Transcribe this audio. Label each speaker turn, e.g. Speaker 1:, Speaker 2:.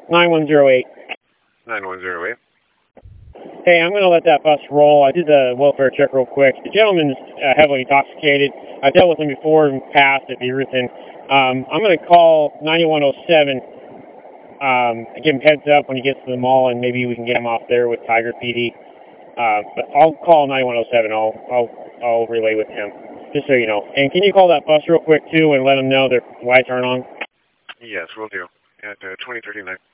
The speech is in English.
Speaker 1: 9108.
Speaker 2: 9108.
Speaker 1: Hey, I'm going to let that bus roll. I did the welfare check real quick. The gentleman's heavily intoxicated. I dealt with him before in the past at Beaverton. I'm going to call 9107 give him heads up when he gets to the mall, and maybe we can get him off there with Tiger PD. But I'll call 9107. I'll relay with him, just so you know. And can you call that bus real quick, too, and let them know their lights aren't on?
Speaker 2: Yes, we'll do. At 2039.